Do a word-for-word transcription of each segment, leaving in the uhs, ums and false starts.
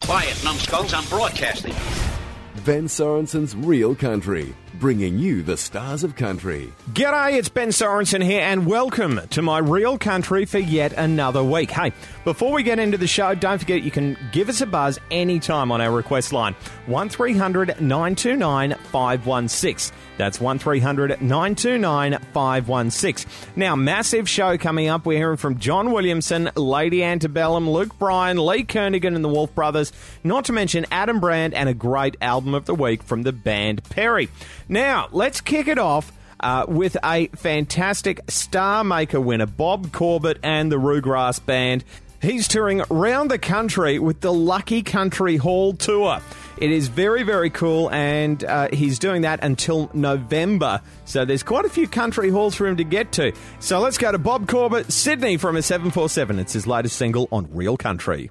Quiet, numbskulls, I'm broadcasting. Ben Sorensen's Real Country, bringing you the stars of country. G'day, it's Ben Sorensen here, and welcome to my Real Country for yet another week. Hey, before we get into the show, don't forget you can give us a buzz anytime on our request line, one three hundred nine two nine five one six. That's one three hundred nine two nine five one six. Now, massive show coming up. We're hearing from John Williamson, Lady Antebellum, Luke Bryan, Lee Kernaghan and the Wolf Brothers, not to mention Adam Brand, and a great album of the week from the band Perry. Now, let's kick it off uh, with a fantastic Star Maker winner, Bob Corbett and the Roograss Band. He's touring around the country with the Lucky Country Hall Tour. It is very, very cool, and uh, he's doing that until November. So there's quite a few country halls for him to get to. So let's go to Bob Corbett, Sydney, from his seven four seven. It's his latest single on Real Country.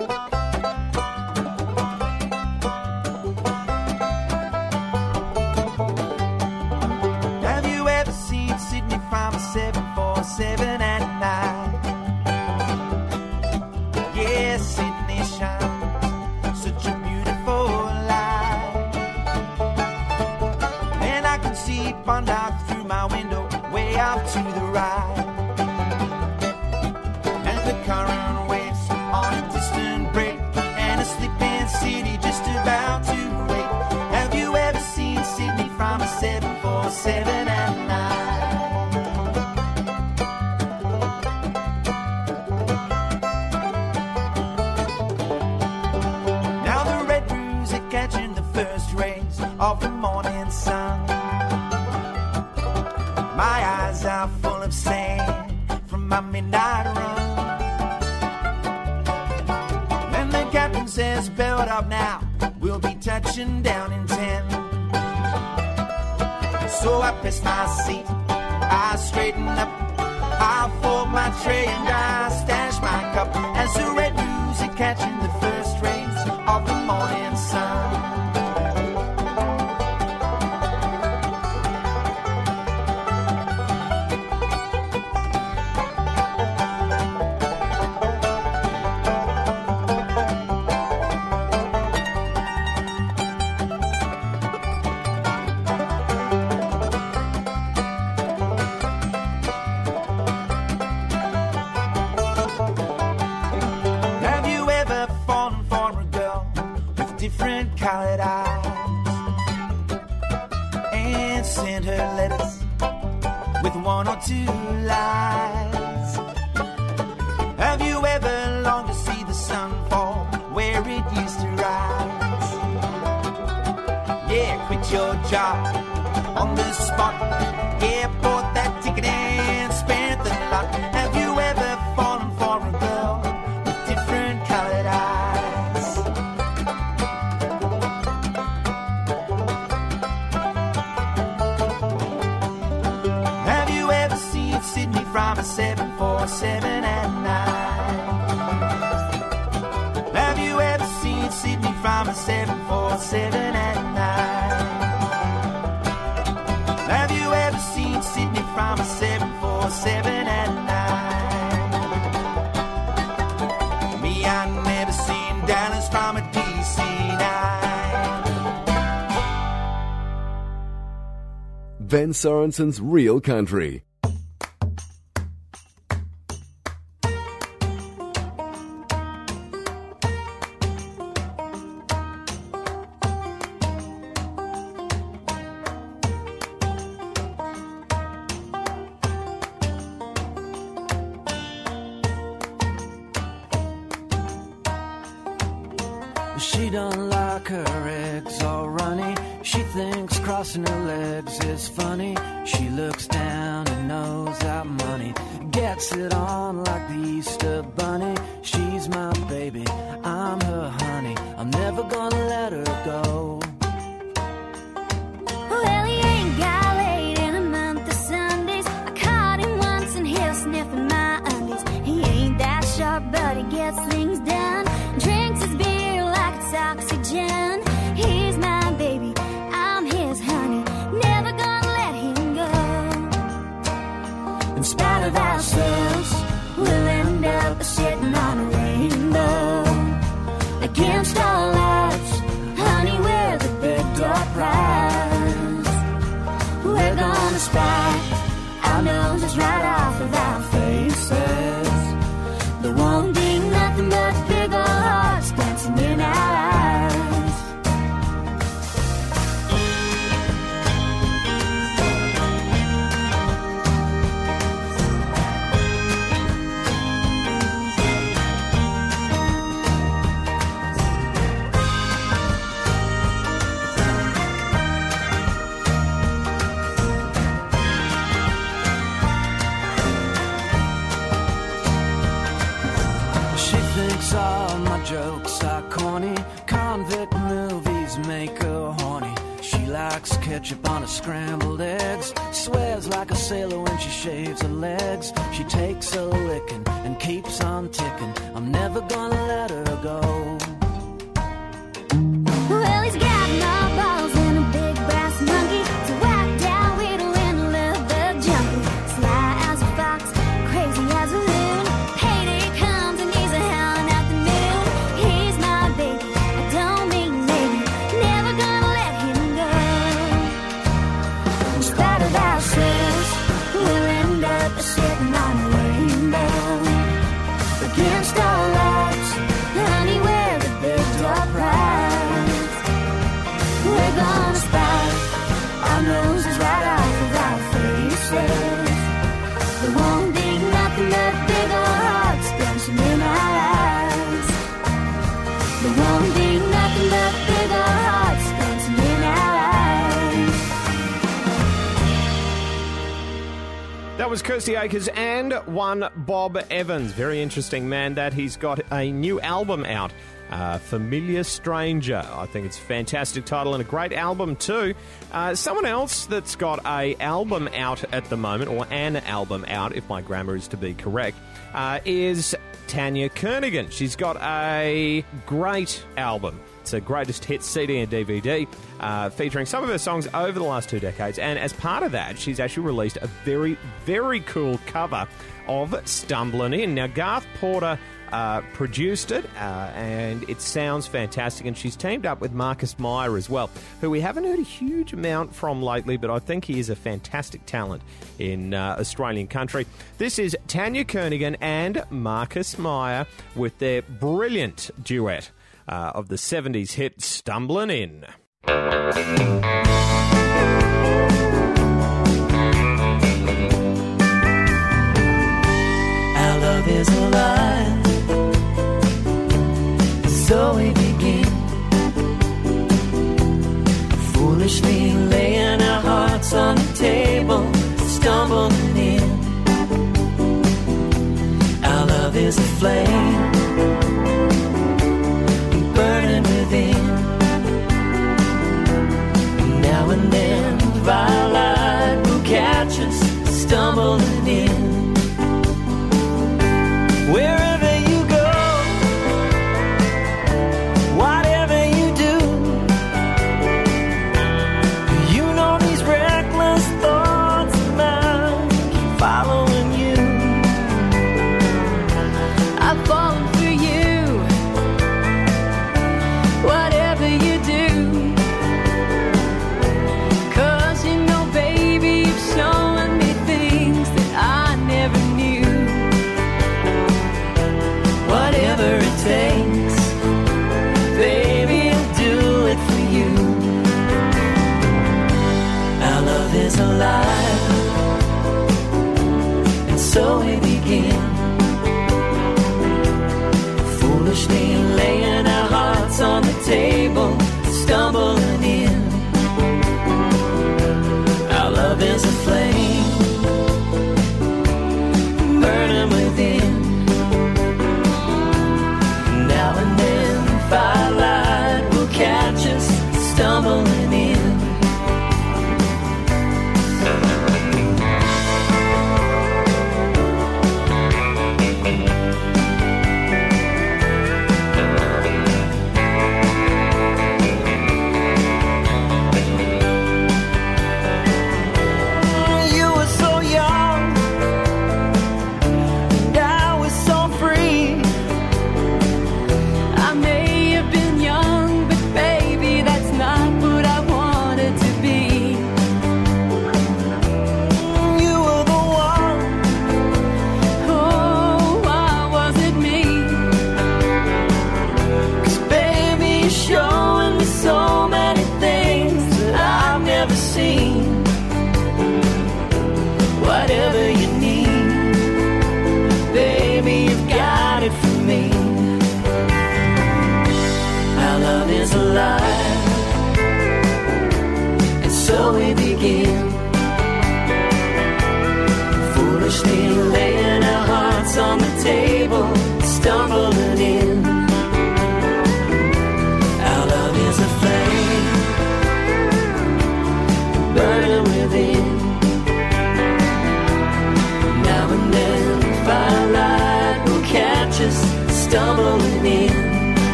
Have you ever seen Sydney from a seven four seven at night? Yeah, Sydney shines such a beautiful light, and I can see Bondi through my window way off to the right, and the current waves on a distant break, and a sleeping city just about to wake. Have you ever seen Sydney from a seven four seven at night? Of the morning sun, my eyes are full of sand from my midnight run, and the captain says belt up now, we'll be touching down in ten. So I press my seat, I straighten up, I fold my tray and I stash my cup as the red music catching the first rays of the morning sun. Two lies. Have you ever longed to see the sun fall where it used to rise? Yeah, quit your job on the spot. Yeah, bought that ticket and spent the lot. Have you ever fallen for a girl with different colored eyes? Have you ever seen Sydney from a seven four seven at night? Have you ever seen Sydney from a seven four seven at night? Have you ever seen Sydney from a seven four seven at night? Me, I never seen Dallas from a D C nine. Ben Sorensen's Real Country. She don't like her eggs all runny. She thinks crossing her legs is funny. She looks down and knows that money gets it on like the Easter bunny. She's my baby, I'm her honey. I'm never gonna let her go. Well, he ain't got laid in a month of Sundays. I caught him once and he was sniffing my undies. He ain't that sharp, but he gets things done. Drinks his beer like it's oxygen. He's my baby, I'm his honey. Never gonna let him go. In spite of ourselves, we'll end up sitting on a rainbow. against all odds. Honey, we're the big dog prize. We're gonna spy our noses right off of our faces. There won't be nothing but big old hearts dancing in our eyes. All my jokes are corny. Convict movies make her horny. She likes ketchup on her scrambled eggs. Swears like a sailor when she shaves her legs. She takes a licking and keeps on ticking. I'm never gonna let her go. Well, he's got no balls and a big brass monkey. So whack down Whittle and a leather junkie. Sly as a fox, crazy as a loon. Payday comes and he's a hound at the moon. He's my baby, I don't mean maybe. Never gonna let him go. In spite of ourselves, we'll end up sitting on a rainbow. Against all odds, honey, we're the big dog prize. We're gonna spy our noses right off of our faces. There won't be nothing but big old hearts dancing in our eyes. There won't be nothing but big old hearts dancing in our eyes. That was Kirsty Akers and one Bob Evans. Very interesting man that he's got a new album out. Uh, Familiar Stranger. I think it's a fantastic title and a great album too. Uh, someone else that's got a album out at the moment, or an album out, if my grammar is to be correct, uh, is Tanya Kernaghan. She's got a great album. It's a greatest hits C D and D V D uh, featuring some of her songs over the last two decades. And as part of that, she's actually released a very, very cool cover of Stumbling In. Now, Garth Porter uh, produced it, uh, and it sounds fantastic. And she's teamed up with Marcus Meyer as well, who we haven't heard a huge amount from lately, but I think he is a fantastic talent in uh, Australian country. This is Tanya Kernaghan and Marcus Meyer with their brilliant duet Uh, of the seventies hit Stumbling In. Our love is alive, so we begin, foolishly laying our hearts on the table, stumbling in. Our love is a flame, burning within. Now and then, the violet will catch us stumbling in. Wherever you go, whatever you do, you know these reckless thoughts of mine keep following you. I've fallen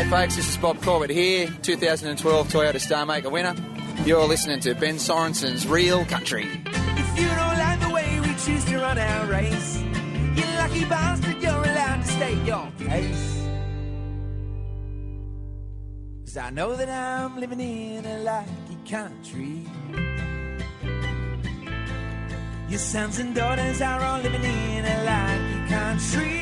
G'day folks, this is Bob Corbett here, two thousand twelve Toyota Star Maker winner. You're listening to Ben Sorensen's Real Country. If you don't like the way we choose to run our race, you lucky bastard, you're allowed to state your case. 'Cause I know that I'm living in a lucky country. Your sons and daughters are all living in a lucky country.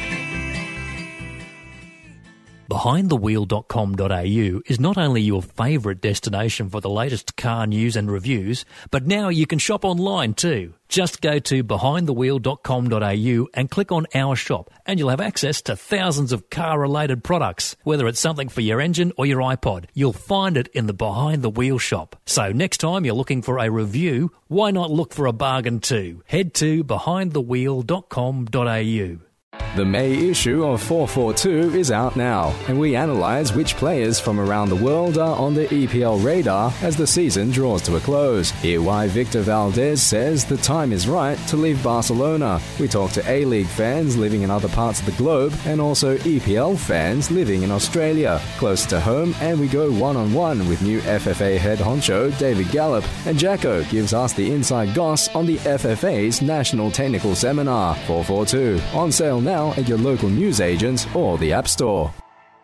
behind the wheel dot com dot a u is not only your favourite destination for the latest car news and reviews, but now you can shop online too. Just go to behind the wheel dot com dot a u and click on Our Shop, and you'll have access to thousands of car-related products. Whether it's something for your engine or your iPod, you'll find it in the Behind the Wheel shop. So next time you're looking for a review, why not look for a bargain too? Head to behind the wheel dot com dot a u. The May issue of four forty-two is out now, and we analyse which players from around the world are on the E P L radar as the season draws to a close. Hear why Victor Valdez says the time is right to leave Barcelona. We talk to A-League fans living in other parts of the globe and also E P L fans living in Australia, close to home, and we go one-on-one with new F F A head honcho David Gallup, and Jacko gives us the inside goss on the F F A's National Technical Seminar. four forty-two, on sale now at your local newsagents or the App Store.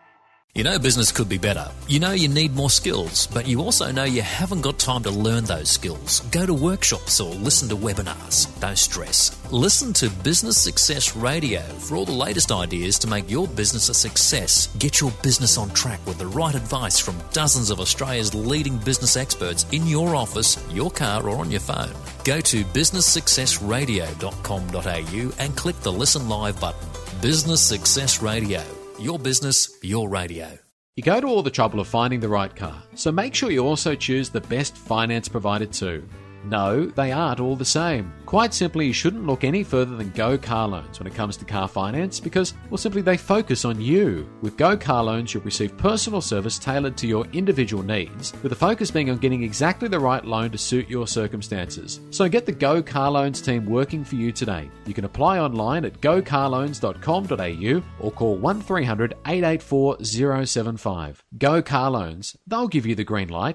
You know business could be better. You know you need more skills, but you also know you haven't got time to learn those skills. Go to workshops or listen to webinars. Don't stress. Listen to Business Success Radio for all the latest ideas to make your business a success. Get your business on track with the right advice from dozens of Australia's leading business experts in your office, your car or on your phone. Go to business success radio dot com dot a u and click the Listen Live button. Business Success Radio. Your business, your radio. You go to all the trouble of finding the right car, so make sure you also choose the best finance provider too. No, they aren't all the same. Quite simply, you shouldn't look any further than Go Car Loans when it comes to car finance because, well, simply they focus on you. With Go Car Loans, you'll receive personal service tailored to your individual needs, with the focus being on getting exactly the right loan to suit your circumstances. So get the Go Car Loans team working for you today. You can apply online at go car loans dot com dot a u or call one three hundred eight eight four zero seven five. Go Car Loans. They'll give you the green light.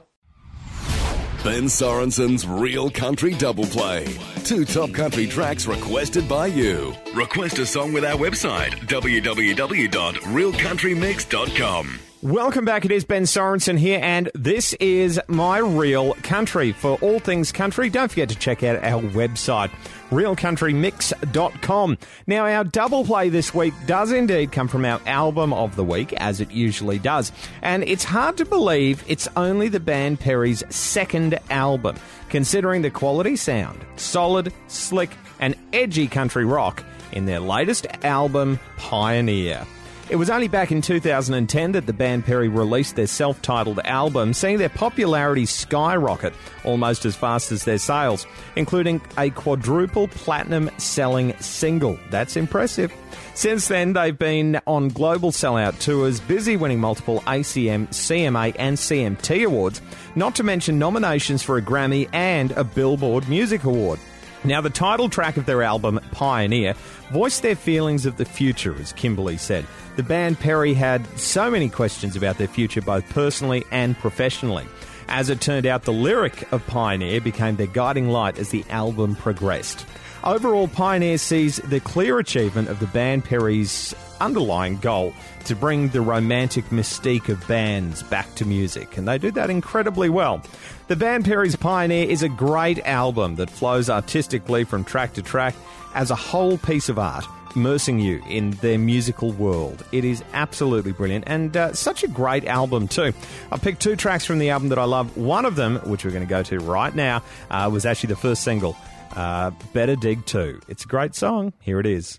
Ben Sorensen's Real Country Double Play. Two top country tracks requested by you. Request a song with our website, w w w dot real country mix dot com. Welcome back. It is Ben Sorensen here, and this is My Real Country. For all things country, don't forget to check out our website, real country mix dot com. Now, our double play this week does indeed come from our album of the week, as it usually does. And it's hard to believe it's only the band Perry's second album, considering the quality sound, solid, slick, and edgy country rock in their latest album, Pioneer. It was only back in two thousand ten that the band Perry released their self-titled album, seeing their popularity skyrocket almost as fast as their sales, including a quadruple platinum selling single. That's impressive. Since then, they've been on global sellout tours, busy winning multiple A C M, C M A and C M T awards, not to mention nominations for a Grammy and a Billboard Music Award. Now, the title track of their album, Pioneer, voiced their feelings of the future, as Kimberly said. The band Perry had so many questions about their future, both personally and professionally. As it turned out, the lyric of Pioneer became their guiding light as the album progressed. Overall, Pioneer sees the clear achievement of the band Perry's underlying goal to bring the romantic mystique of bands back to music, and they do that incredibly well. The band Perry's Pioneer is a great album that flows artistically from track to track as a whole piece of art, immersing you in their musical world. It is absolutely brilliant, and uh, such a great album too. I picked two tracks from the album that I love. One of them, which we're going to go to right now, uh, was actually the first single, uh, Better Dig two. It's a great song. Here it is.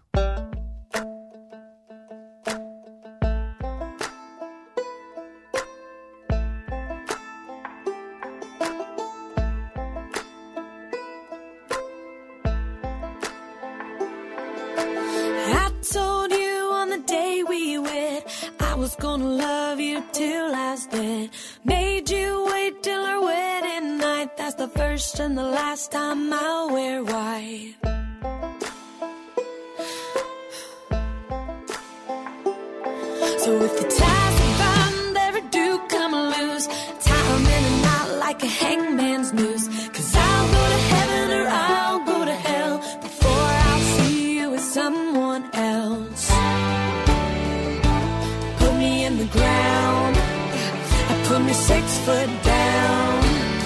Gonna love you till last day. Made you wait till our wedding night. That's the first and the last time I'll wear white. So if the ties are bound, a hangman's noose. Cause I'll go to heaven or I'll go to hell before I'll see you with someone else. Put me in the ground, I put me six foot down,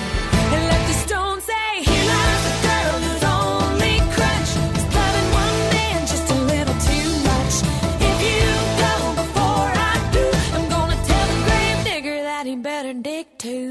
and let the stone say, here lies a girl whose only crutch is loving one man just a little too much. If you go before I do, I'm gonna tell the grave digger that he better dig too.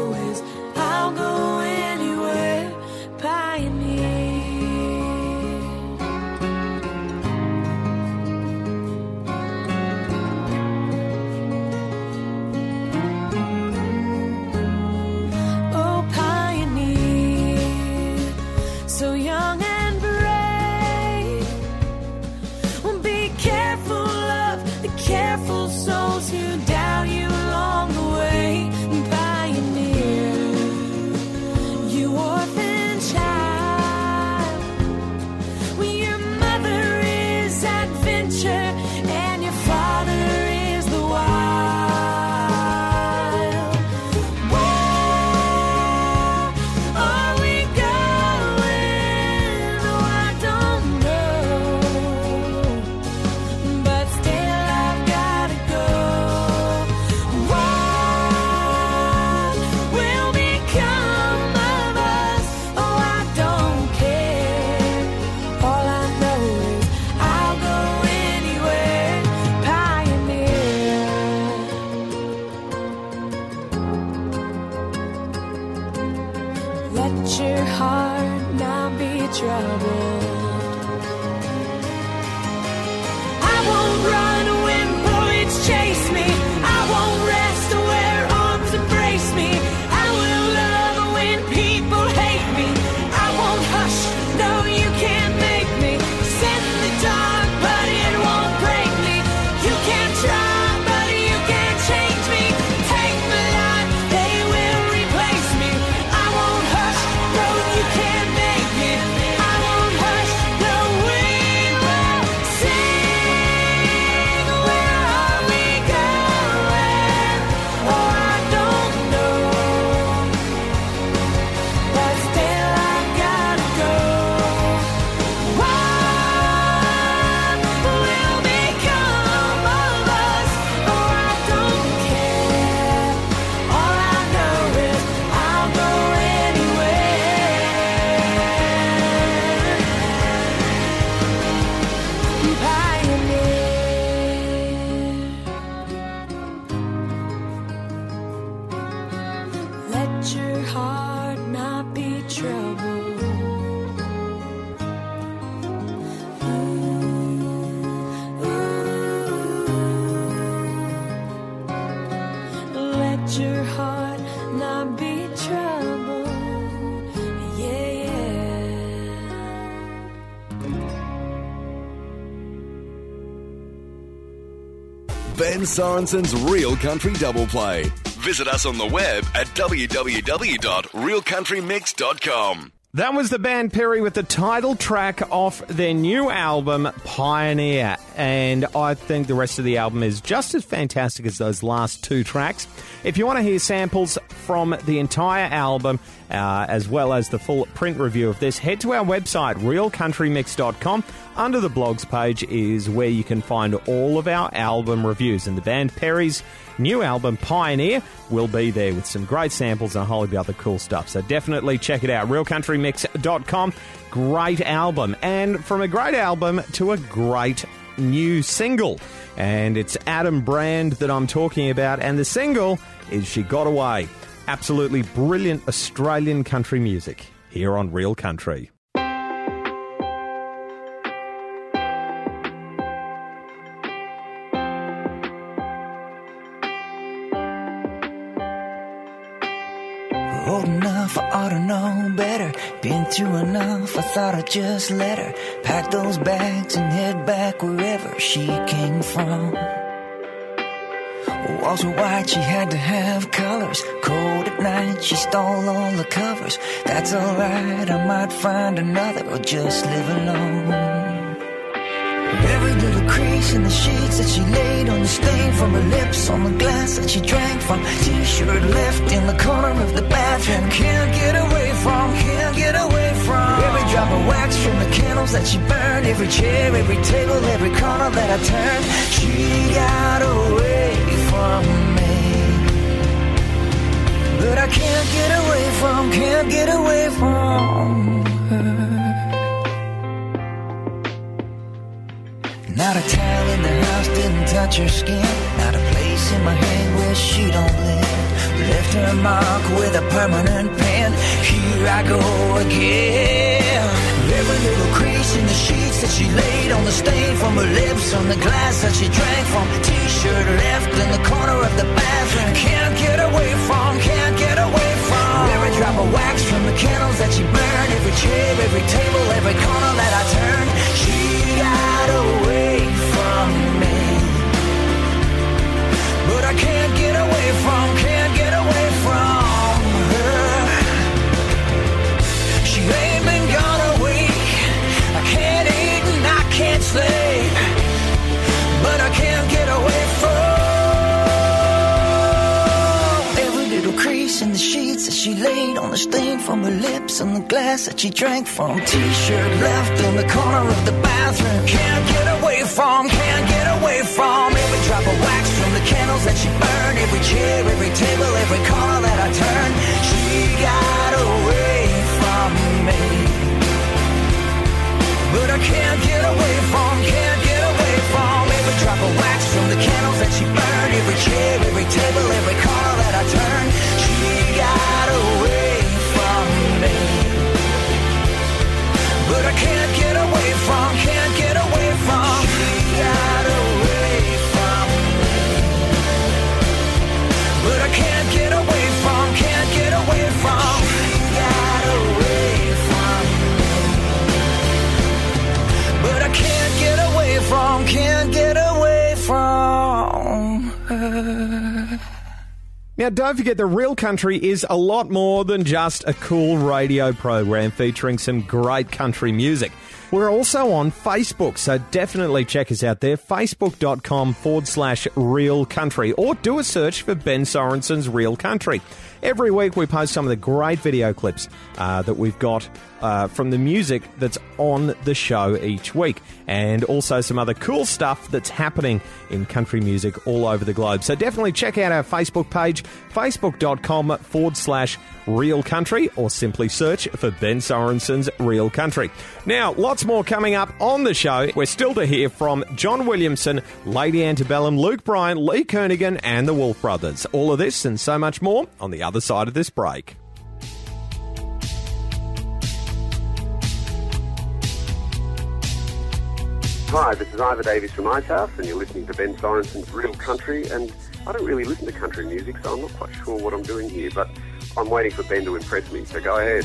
I'll go anywhere, pioneer. troubled. I won't run when bullets chase me. I won't rest where arms embrace me. I will love when people hate me. I won't hush, no you can't make me. Set in the dark but it won't break me. You can't try but you can't change me. Take my life, they will replace me. I won't hush, no you can't make me. I won't hush, no we will sing. Where are we going? Oh I don't know, but still I gotta go. What will become of us? Oh I don't care. All I know is I'll go anywhere. Pioneer. Let your heart not be troubled. Let your heart not be troubled. Yeah, yeah. Ben Sorensen's Real Country Double Play. Visit us on the web at w w w dot real country mix dot com. That was the band Perry with the title track off their new album, Pioneer. And I think the rest of the album is just as fantastic as those last two tracks. If you want to hear samples from the entire album, uh, as well as the full print review of this, head to our website, real country mix dot com. Under the blogs page is where you can find all of our album reviews. And the band Perry's new album, Pioneer, will be there with some great samples and a whole heap of other cool stuff. So definitely check it out, real country mix dot com. Great album. And from a great album to a great new single. And it's Adam Brand that I'm talking about. And the single is She Got Away. Absolutely brilliant Australian country music here on Real Country. Old enough, I ought to know better. Been through enough, I thought I'd just let her pack those bags and head back wherever she came from. Walls were white, she had to have colors. Cold at night, she stole all the covers. That's alright, I might find another or just live alone. Every little crease in the sheets that she laid on, the stain from her lips on the glass that she drank from, t-shirt left in the corner of the bathroom. Can't get away from, can't get away from every drop of wax from the candles that she burned, every chair, every table, every corner that I turned. She got away from me, but I can't get away from, can't get away from her. Not a towel in the house didn't touch her skin. Not a place in my head where she don't live. Left her mark with a permanent pen. Here I go again. Every little crease in the sheets that she laid on, the stain from her lips on the glass that she drank from, t-shirt left in the corner of the bathroom. Can't get away from, can't get away from every drop of wax from the candles that she burned, every chair, every table, every corner that I turned. She got away from me, but I can't get away from, can't get away from her. She ain't been gone a week. I can't eat and I can't sleep, but I can't get away from every little crease in the sheets that she laid on, the stain from her lips on the glass that she drank from, t-shirt left in the corner of the bathroom. Can't get away from, can't get away from every drop of wax from the candles that she burned, every chair, every table, every corner that I turned. She got away from me, but I can't get away from, can't get away from every drop of wax from the candles that she burned, every chair, every table, every corner that I turned. She got away from me, can't get away from, can't get away from, got away from. But I can't get away from, can't get away from her. Now, don't forget that Real Country is a lot more than just a cool radio program featuring some great country music. We're also on Facebook, so definitely check us out there, facebook.com forward slash Real Country, or do a search for Ben Sorensen's Real Country. Every week we post some of the great video clips uh, that we've got uh, from the music that's on the show each week, and also some other cool stuff that's happening in country music all over the globe. So definitely check out our Facebook page, facebook.com forward slash Real Country, or simply search for Ben Sorensen's Real Country. Now, lots more coming up on the show. We're still to hear from John Williamson, Lady Antebellum, Luke Bryan, Lee Kernaghan, and the Wolf Brothers. All of this and so much more on the other side of this break. Hi, this is Ivor Davies from Ice House, and you're listening to Ben Sorensen's Real Country. And I don't really listen to country music, so I'm not quite sure what I'm doing here, but I'm waiting for Ben to impress me, so go ahead.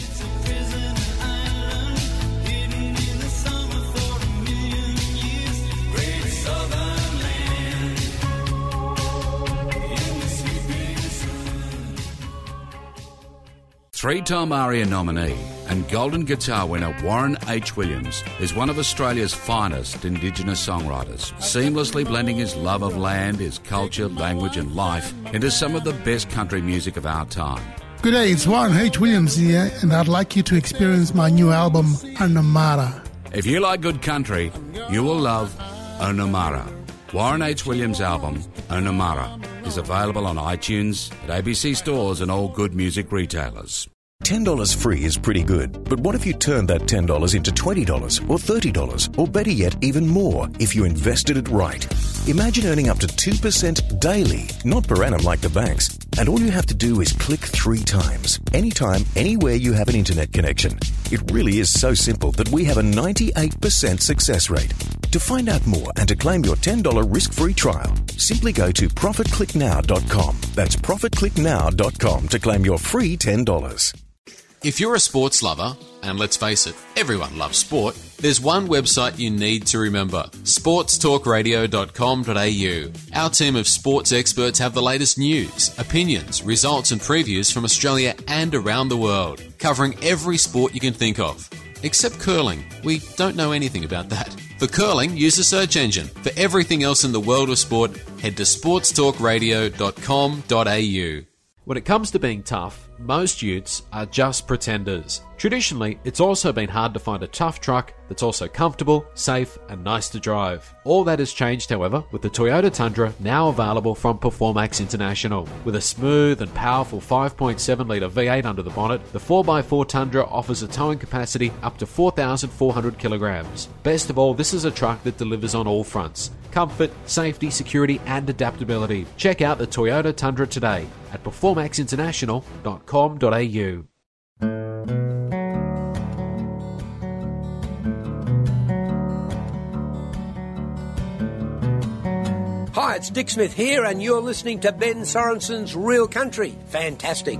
Three-time ARIA nominee and Golden Guitar winner Warren H. Williams is one of Australia's finest Indigenous songwriters, seamlessly blending his love of land, his culture, language and life into some of the best country music of our time. Good day, it's Warren H. Williams here, and I'd like you to experience my new album, Onamara. If you like good country, you will love Onamara. Warren H. Williams' album, Onamara, is available on iTunes, at A B C stores and all good music retailers. ten dollars free is pretty good, but what if you turned that ten dollars into twenty dollars or thirty dollars, or better yet, even more if you invested it right? Imagine earning up to two percent daily, not per annum like the banks. And all you have to do is click three times, anytime, anywhere you have an internet connection. It really is so simple that we have a ninety-eight percent success rate. To find out more and to claim your ten dollars risk-free trial, simply go to profit click now dot com. That's profit click now dot com to claim your free ten dollars. If you're a sports lover, and let's face it, everyone loves sport, there's one website you need to remember, sports talk radio dot com dot a u. Our team of sports experts have the latest news, opinions, results and previews from Australia and around the world, covering every sport you can think of. Except curling. We don't know anything about that. For curling, use the search engine. For everything else in the world of sport, head to sports talk radio dot com dot a u. When it comes to being tough, most utes are just pretenders. Traditionally, it's also been hard to find a tough truck that's also comfortable, safe, and nice to drive. All that has changed, however, with the Toyota Tundra now available from Performax International. With a smooth and powerful five point seven litre V eight under the bonnet, the four by four Tundra offers a towing capacity up to four thousand four hundred kilograms. Best of all, this is a truck that delivers on all fronts: comfort, safety, security, and adaptability. Check out the Toyota Tundra today at performax international dot com dot a u. Hi, it's Dick Smith here, and you're listening to Ben Sorensen's Real Country. Fantastic.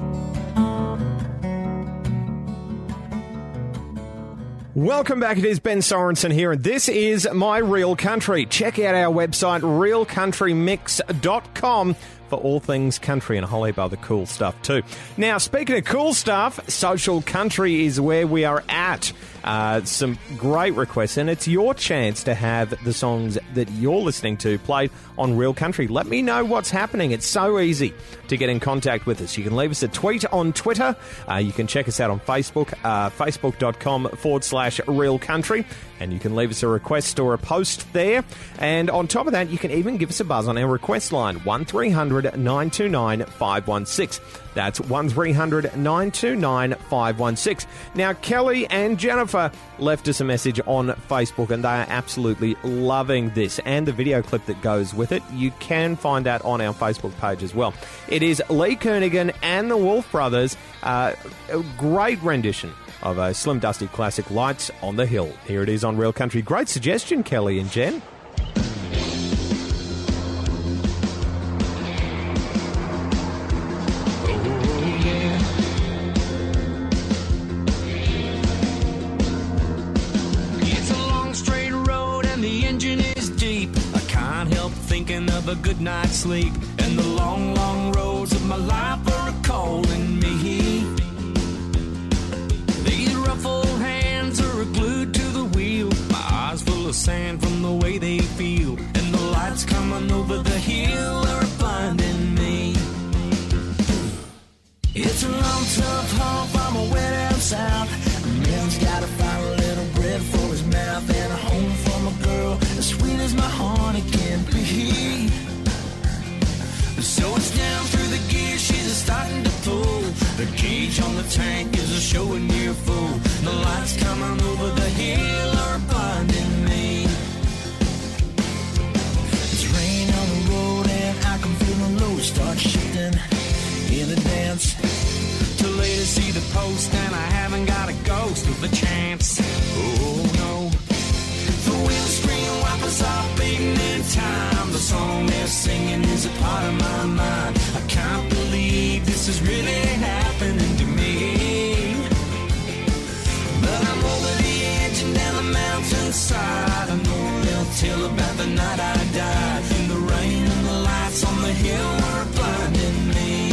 Welcome back. It is Ben Sorensen here, and this is My Real Country. Check out our website, real country mix dot com, for all things country and a whole heap of other cool stuff too. Now, speaking of cool stuff, Social Country is where we are at. Uh, some great requests, and it's your chance to have the songs that you're listening to played on Real Country. Let me know what's happening. It's so easy to get in contact with us. You can leave us a tweet on Twitter. Uh, you can check us out on Facebook, uh, facebook.com forward slash Real Country, and you can leave us a request or a post there. And on top of that, you can even give us a buzz on our request line, one three hundred nine two nine five one six. That's one three hundred nine two nine five one six. Now, Kelly and Jennifer left us a message on Facebook, and they are absolutely loving this and the video clip that goes with it. You can find that on our Facebook page as well. It is Lee Kernaghan and the Wolf Brothers, uh, a great rendition of a Slim Dusty classic, Lights on the Hill. Here it is on Real Country. Great suggestion, Kelly and Jen. have a good night's sleep, and the long, long roads of my life are calling me. These rough old hands are glued to the wheel, my eyes full of sand from the way they feel, and the lights coming over the hill are blinding me. It's a long, tough haul from a wet down south. A man's gotta find a little bread for his mouth, and a home for my girl as sweet as my honey can be. So it's down through the gear, she's starting to pull. The gauge on the tank is a showing near full. The lights coming over the hill are blinding me. It's rain on the road and I can feel the load start shifting in the dance. Too late to see the post and I haven't got a ghost of a chance. Oh no. The windscreen wipers are beating in time. The song they're singing is a part of my mind. I can't believe this is really happening to me. But I'm over the edge and down the mountainside. I know they'll tell about the night I died. And the rain and the lights on the hill are blinding me.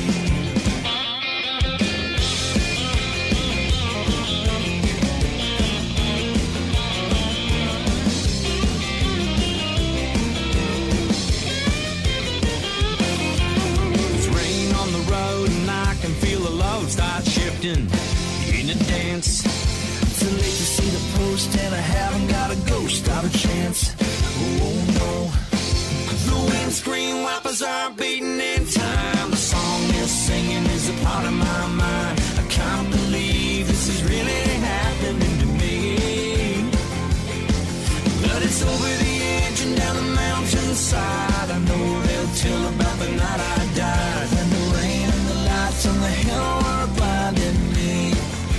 Start shifting in a dance. Too late to see the post and I haven't got a ghost of a chance. Oh no. The windscreen wipers are beating in time. The song they're singing is a part of my mind. I can't believe this is really happening to me. But it's over the edge and down the mountainside. I know they'll tell about the night I died. And the rain and the lights on the hill are blinding me.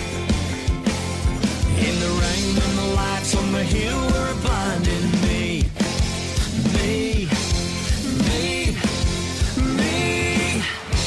In the rain and the lights on the hill are blinding me. Me, me, me.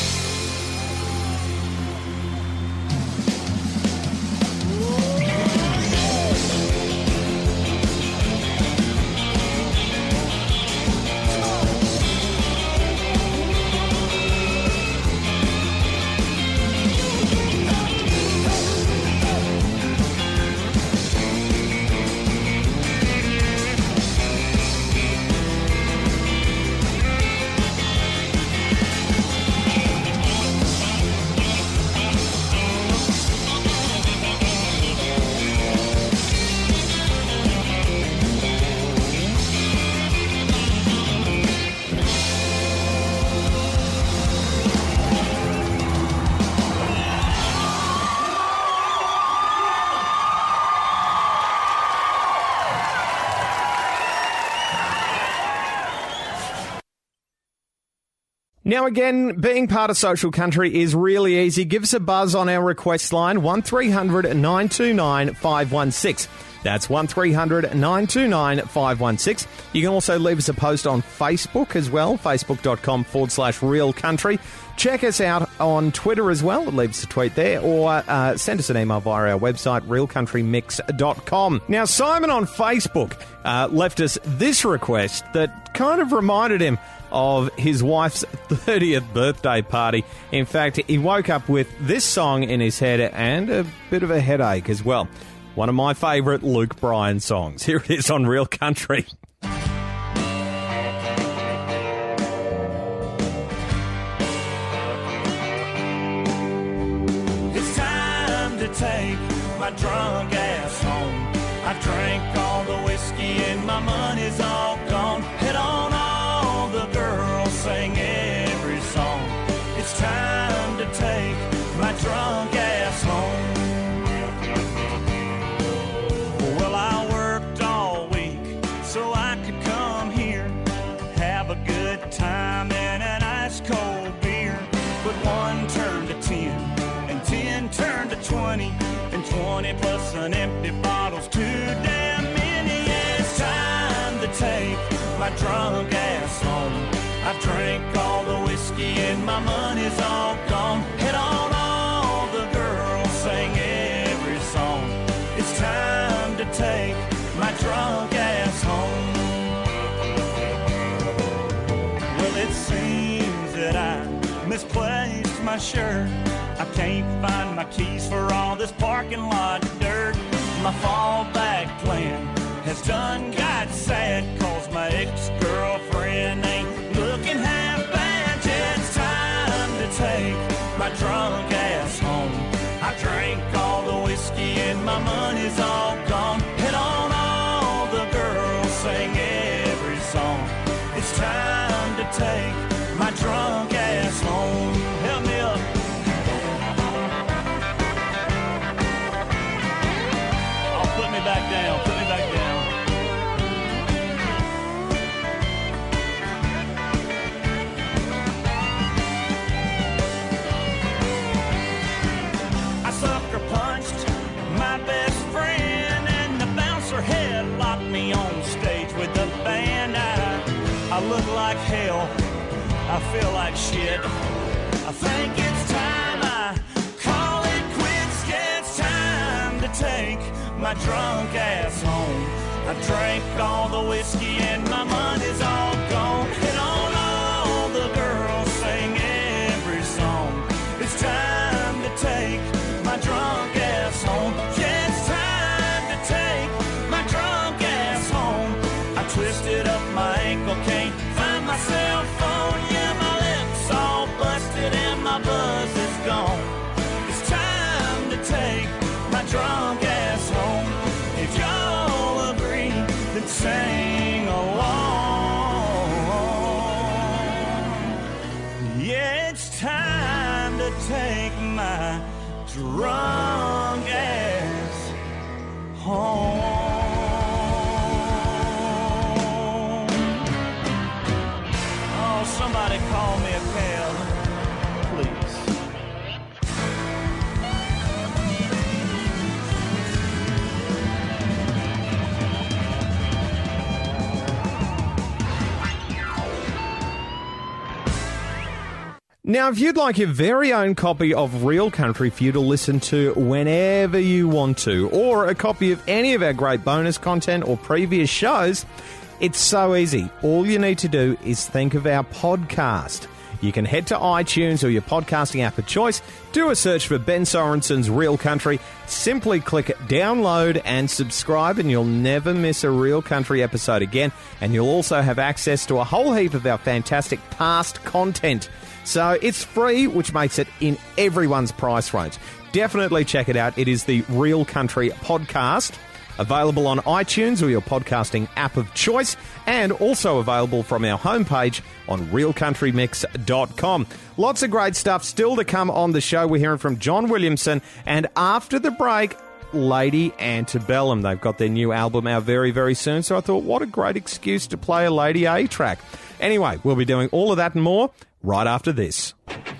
Now again, being part of Social Country is really easy. Give us a buzz on our request line, one three hundred nine two nine five one six. That's one three hundred nine two nine five one six. You can also leave us a post on Facebook as well, facebook.com forward slash real country. Check us out on Twitter as well. Leave us a tweet there, or uh, send us an email via our website, real country mix dot com. Now, Simon on Facebook uh, left us this request that kind of reminded him of his wife's thirtieth birthday party. In fact, he woke up with this song in his head and a bit of a headache as well. One of my favourite Luke Bryan songs. Here it is on Real Country. It's time to take my drunk ass home. I drank all the whiskey and my money's all gone. Head on all the girls, sing every song. It's time to take my drunk ass home. Well, I worked all week so I could come here, have a good time and an ice cold beer. But one turned to ten, and ten turned to twenty, and twenty plus an empty bottle's too damn many. Yeah, it's time to take my drunk ass home. I drank all the whiskey and my money's all gone. Hit on all the girls, sang every song. It's time to take my drunk ass home. my shirt. I can't find my keys for all this parking lot dirt. My fallback plan has done got sad, cause my ex-girlfriend ain't looking half bad. It's time to take my drunk ass home. I drank all the whiskey and my money's all gone. Hit on all the girls, sing every song. It's time to take my drunk ass home. Help me up. Oh, put me back down, put me back down. I sucker punched my best friend and the bouncer headlocked me on stage with the band. I, I look like hell. I feel like shit. I think it's time I call it quits. Yeah, it's time to take my drunk ass home. I drank all the whiskey and my money's all gone. Hit on all the girls, sing every song. It's time to take my drunk ass home. Yeah, it's time to take my drunk ass home. I twisted up my ankle, can't find my cell phone. Yeah, my lips all busted and my buzz is gone. It's time to take my drunk ass home. If y'all agree, then sing along. Yeah, it's time to take my drunk ass home. Oh, somebody call me a cab, please. Now, if you'd like your very own copy of Real Country for you to listen to whenever you want to, or a copy of any of our great bonus content or previous shows, it's so easy. All you need to do is think of our podcast. You can head to iTunes or your podcasting app of choice, do a search for Ben Sorensen's Real Country, simply click download and subscribe, and you'll never miss a Real Country episode again. And you'll also have access to a whole heap of our fantastic past content. So it's free, which makes it in everyone's price range. Definitely check it out. It is the Real Country Podcast, available on iTunes or your podcasting app of choice, and also available from our homepage on real country mix dot com. Lots of great stuff still to come on the show. We're hearing from John Williamson, and after the break, Lady Antebellum. They've got their new album out very, very soon, so I thought, what a great excuse to play a Lady A track. Anyway, we'll be doing all of that and more right after this.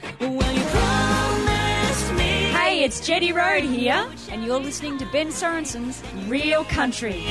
Hey, it's Jetty Road here, and you're listening to Ben Sorensen's Real Country.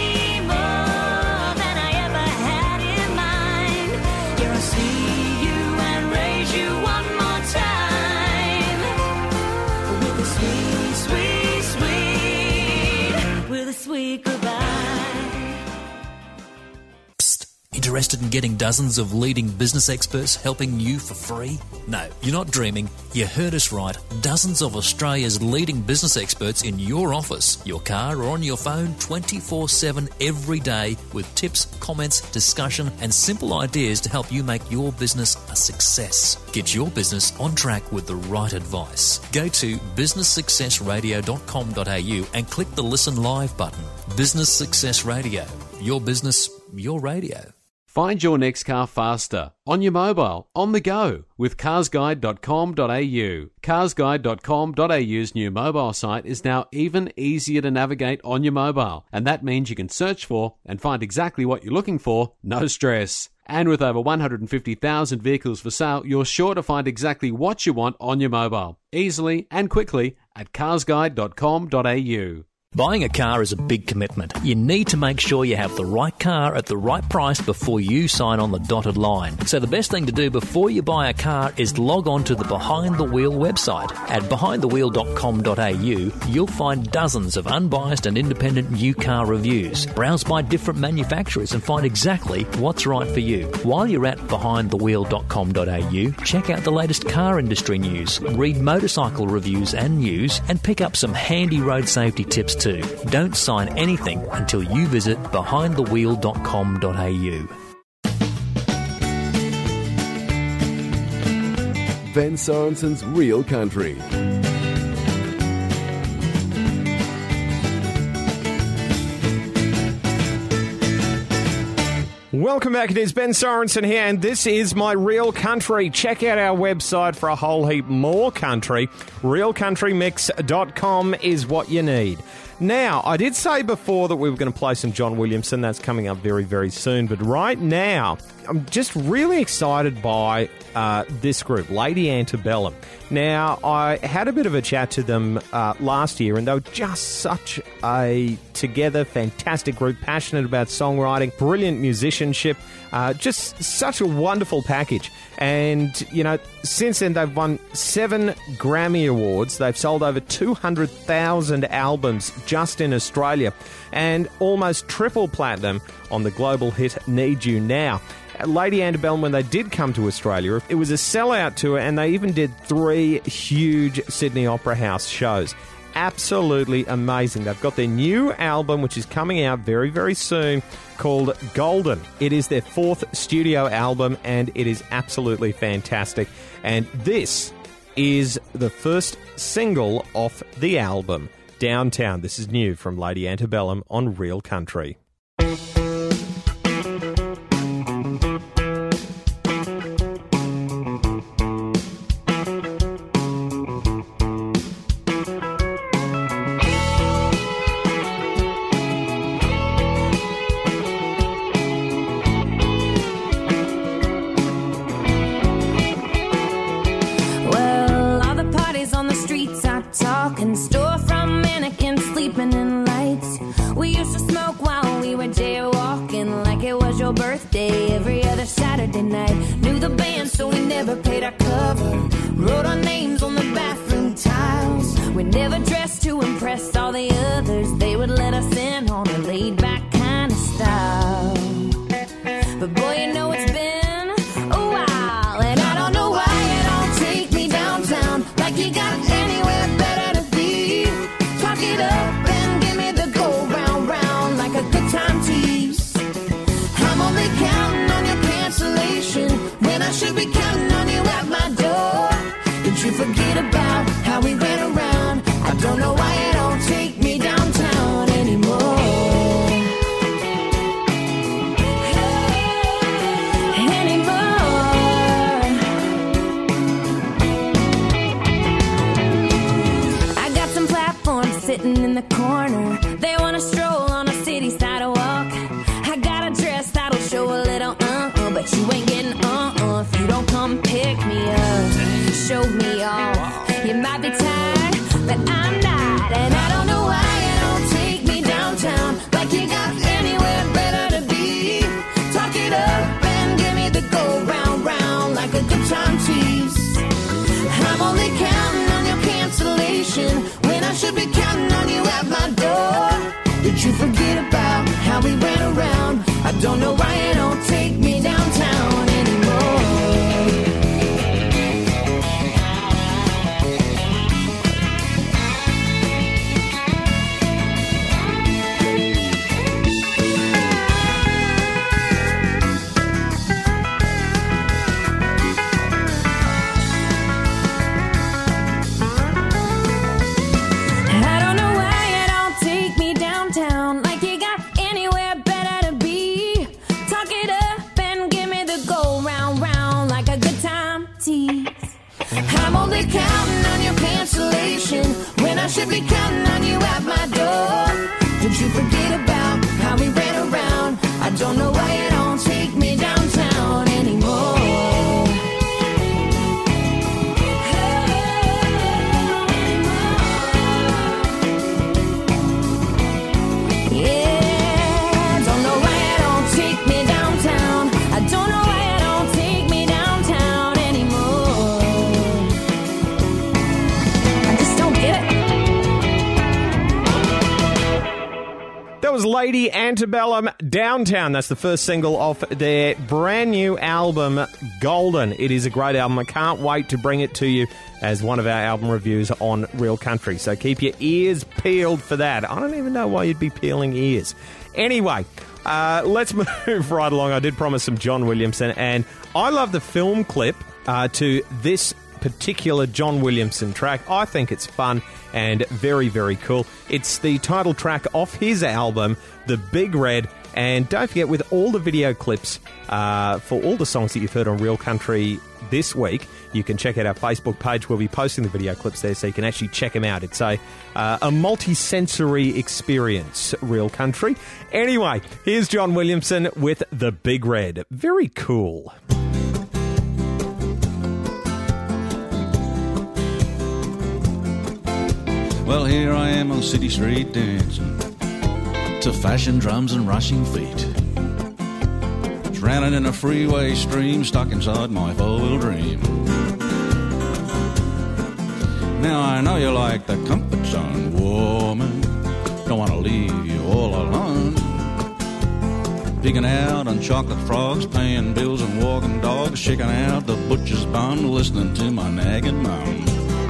Sweet goodbye. Psst. Interested in getting dozens of leading business experts helping you for free? No, you're not dreaming. You heard us right. Dozens of Australia's leading business experts in your office, your car, or on your phone twenty-four seven every day with tips, comments, discussion, and simple ideas to help you make your business a success. Get your business on track with the right advice. Go to business success radio dot com dot a u and click the Listen Live button. Business Success Radio. Your business, your radio. Find your next car faster, on your mobile, on the go, with cars guide dot com dot a u. cars guide dot com dot a u's new mobile site is now even easier to navigate on your mobile, and that means you can search for and find exactly what you're looking for, no stress. And with over one hundred fifty thousand vehicles for sale, you're sure to find exactly what you want on your mobile, easily and quickly at cars guide dot com dot a u. Buying a car is a big commitment. You need to make sure you have the right car at the right price before you sign on the dotted line. So the best thing to do before you buy a car is log on to the Behind the Wheel website. At behind the wheel dot com dot a u, you'll find dozens of unbiased and independent new car reviews. Browse by different manufacturers and find exactly what's right for you. While you're at behind the wheel dot com dot a u, check out the latest car industry news, read motorcycle reviews and news, and pick up some handy road safety tips too. Don't sign anything until you visit behind the wheel dot com dot a u. Ben Sorensen's Real Country. Welcome back. It is Ben Sorensen here, and this is my Real Country. Check out our website for a whole heap more country. real country mix dot com is what you need. Now, I did say before that we were going to play some John Williamson. That's coming up very, very soon. But right now, I'm just really excited by uh, this group, Lady Antebellum. Now, I had a bit of a chat to them uh, last year, and they were just such a together, fantastic group, passionate about songwriting, brilliant musicianship, uh, just such a wonderful package. And, you know, since then, they've won seven Grammy Awards. They've sold over two hundred thousand albums just in Australia, and almost triple platinum on the global hit Need You Now. Lady Antebellum, when they did come to Australia, it was a sellout tour, and they even did three huge Sydney Opera House shows. Absolutely amazing. They've got their new album, which is coming out very, very soon, called Golden. It is their fourth studio album, and it is absolutely fantastic. And this is the first single off the album, Downtown. This is new from Lady Antebellum on Real Country. Talking storefront mannequins sleeping in lights. We used to smoke while we were jaywalking like it was your birthday every other Saturday night. Knew the band so we never paid our cover. Wrote our names on the bathroom tiles. We never dressed to impress all the others. They would let us in on a laid back kind of style. But boy, you know it's been a while, and I don't know why you don't take me downtown like you got anywhere better to be. Talk it up and give me the go round round like a good time tease. I'm only counting on your cancellation when I should be counting on you at my door. Did you forget about how we ran around? I don't know why you don't take me downtown anymore. Sitting in the corner, they want to stroll on a city sidewalk. I got a dress that'll show a little uh-uh, but you ain't getting uh-uh if you don't come pick me up, show me off. You might be tired, but I'm not, and I don't know why you don't take me downtown like you got anywhere better to be. Talk it up and give me the go round round like a good time tease. I'm only counting on your cancellation when I should be counting on you at my door. Did you forget about how we ran around? I don't know why you don't take me downtown anymore. Counting on your cancellation when I should be counting on you at my door. Did you forget about how we ran around? I don't know why you don't take me downtown anymore. Lady Antebellum Downtown. That's the first single off their brand new album, Golden. It is a great album. I can't wait to bring it to you as one of our album reviews on Real Country. So keep your ears peeled for that. I don't even know why you'd be peeling ears. Anyway, uh, let's move right along. I did promise some John Williamson, and I love the film clip uh, to this particular John Williamson track. I think it's fun and very, very cool. It's the title track off his album, The Big Red. And don't forget, with all the video clips uh, for all the songs that you've heard on Real Country this week, you can check out our Facebook page. We'll be posting the video clips there so you can actually check them out. It's a, uh, a multi-sensory experience, Real Country. Anyway, here's John Williamson with The Big Red. Very cool. Well, here I am on City Street dancing to fashion drums and rushing feet. Drowning in a freeway stream, stuck inside my four-wheel dream. Now I know you like the comfort zone, woman. Don't want to leave you all alone. Pigging out on chocolate frogs, paying bills and walking dogs, shaking out the butcher's bum, listening to my nagging mum.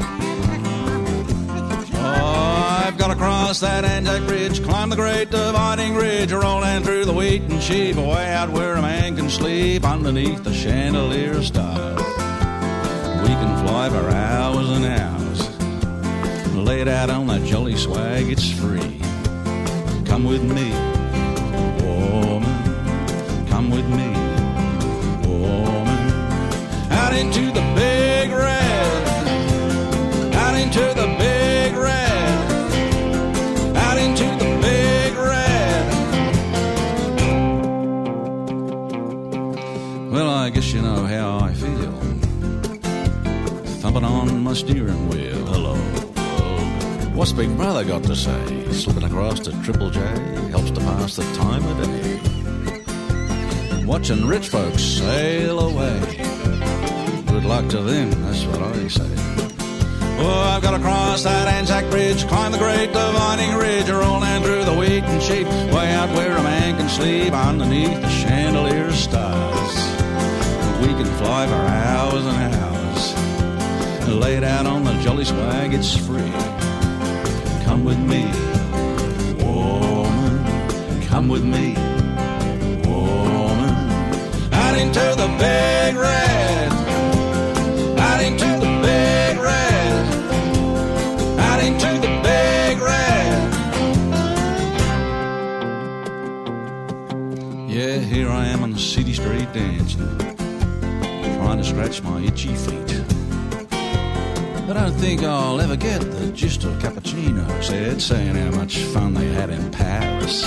I've got to cross that Anzac Bridge, climb the great dividing ridge, rolling through the wheat and sheep, way out where a man can sleep underneath the chandelier stars. We can fly for hours and hours, laid out on that jolly swag, it's free. Come with me, woman, come with me, woman, out into the big red, out into the big red. Into the big red. Well, I guess you know how I feel. Thumping on my steering wheel. Hello. Hello. What's Big Brother got to say? Slipping across to Triple J helps to pass the time of day. Watching rich folks sail away. Good luck to them, that's what I say. Oh, I've got to cross that Anzac Bridge, climb the great dividing ridge, rolling through the wheat and sheep, way out where a man can sleep underneath the chandelier stars. We can fly for hours and hours, laid out on the jolly swag, it's free. Come with me, woman, come with me, woman, out into the big red, out into the big red. Into the big red. Yeah, here I am on the city street dancing, trying to scratch my itchy feet. I don't think I'll ever get the gist of Cappuccino said, saying how much fun they had in Paris.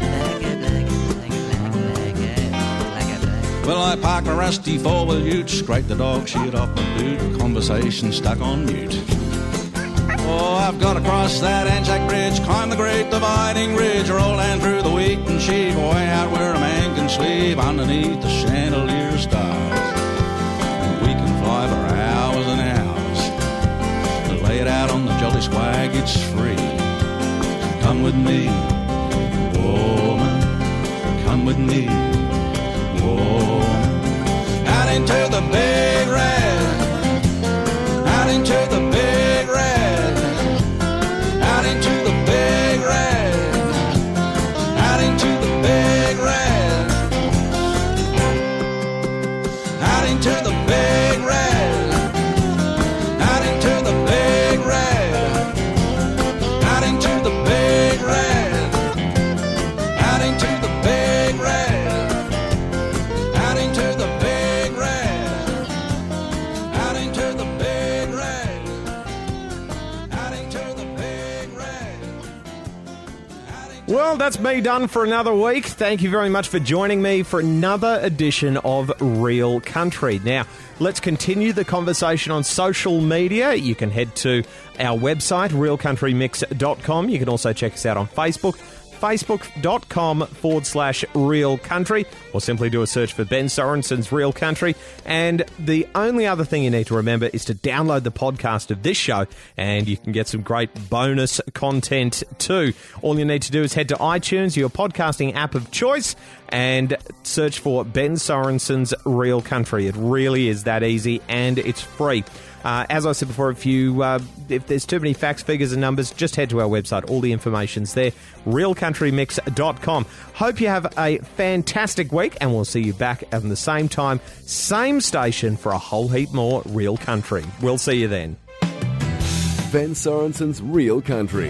Well, I parked a rusty four-wheel ute, scraped the dog shit off my boot, conversation stuck on mute. Oh, I've got to cross that Anzac Bridge, climb the great dividing ridge, rolling through the wheat and sheep, way out where a man can sleep underneath the chandelier stars. We can fly for hours and hours, lay it out on the jolly swag, it's free. Come with me, woman, come with me, woman, out into the big red, out into the big red. Into the big red, out into the big red, out into the big red, out into the big red, out into the big red, out into the big red, out into the big red, out into the big red, out into the Well, that's me done for another week. Thank you very much for joining me for another edition of Real Country. Now, let's continue the conversation on social media. You can head to our website, real country mix dot com. You can also check us out on Facebook, facebook.com forward slash Real Country, or simply do a search for Ben Sorensen's Real Country. And the only other thing you need to remember is to download the podcast of this show, and you can get some great bonus content too. All you need to do is head to iTunes, your podcasting app of choice, and search for Ben Sorensen's Real Country. It really is that easy, and it's free. Uh, as I said before, if you uh, if there's too many facts, figures and numbers, just head to our website. All the information's there, real country mix dot com. Hope you have a fantastic week, and we'll see you back at the same time, same station for a whole heap more Real Country. We'll see you then. Ben Sorensen's Real Country.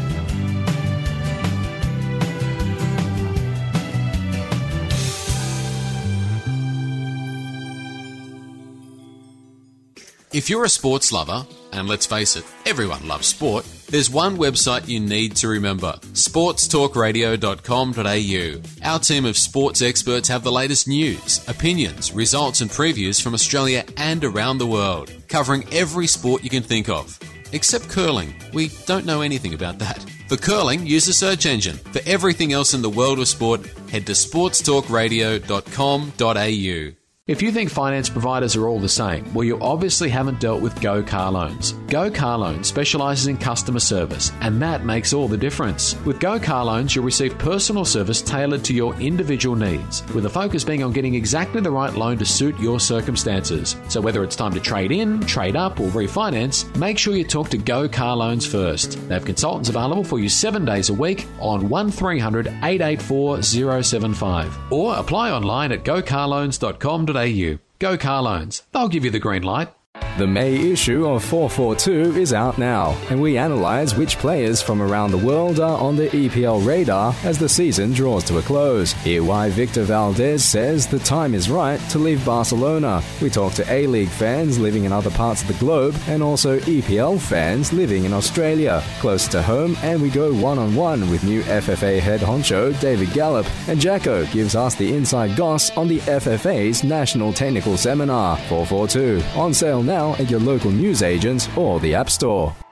If you're a sports lover, and let's face it, everyone loves sport, there's one website you need to remember, sports talk radio dot com dot a u. Our team of sports experts have the latest news, opinions, results and previews from Australia and around the world, covering every sport you can think of. Except curling. We don't know anything about that. For curling, use the search engine. For everything else in the world of sport, head to sports talk radio dot com dot a u. If you think finance providers are all the same, well, you obviously haven't dealt with Go Car Loans. Go Car Loans specialises in customer service, and that makes all the difference. With Go Car Loans, you'll receive personal service tailored to your individual needs, with the focus being on getting exactly the right loan to suit your circumstances. So whether it's time to trade in, trade up, or refinance, make sure you talk to Go Car Loans first. They have consultants available for you seven days a week on one three hundred, eight eight four, zero seven five, or apply online at go car loans dot com dot a u. Go Car Loans. They'll give you the green light. The May issue of four forty-two is out now, and we analyse which players from around the world are on the E P L radar as the season draws to a close. Hear why Victor Valdez says the time is right to leave Barcelona. We talk to A-League fans living in other parts of the globe, and also E P L fans living in Australia, close to home, and we go one-on-one with new F F A head honcho David Gallup, and Jacko gives us the inside goss on the F F A's National Technical Seminar. four forty-two, on sale now at your local newsagents or the App Store.